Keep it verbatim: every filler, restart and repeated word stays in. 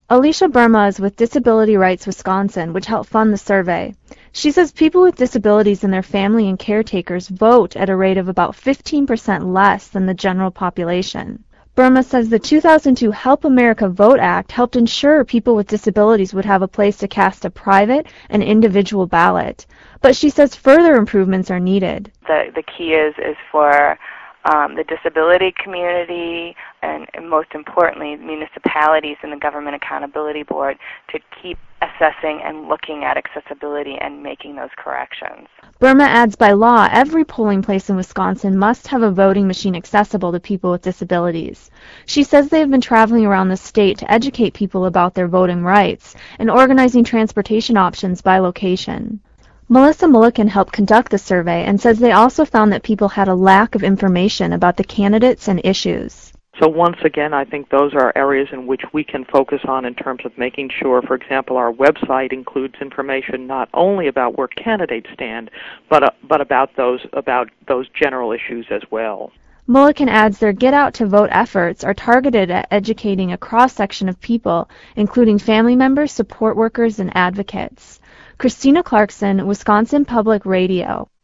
Alicia Burma is with Disability Rights Wisconsin, which helped fund the survey. She says people with disabilities and their family and caretakers vote at a rate of about fifteen percent less than the general population. Burma says the two thousand two Help America Vote Act helped ensure people with disabilities would have a place to cast a private and individual ballot. But she says further improvements are needed. The, the key is, is for um, the disability community and, and most importantly municipalities and the Government Accountability Board to keep assessing and looking at accessibility and making those corrections. Burma adds by law, every polling place in Wisconsin must have a voting machine accessible to people with disabilities. She says they have been traveling around the state to educate people about their voting rights and organizing transportation options by location. Melissa Mulliken helped conduct the survey and says they also found that people had a lack of information about the candidates and issues. So once again, I think those are areas in which we can focus on in terms of making sure, for example, our website includes information not only about where candidates stand, but uh, but about those about those general issues as well. Mulliken adds their Get Out to Vote efforts are targeted at educating a cross-section of people, including family members, support workers, and advocates. Christina Clarkson, Wisconsin Public Radio.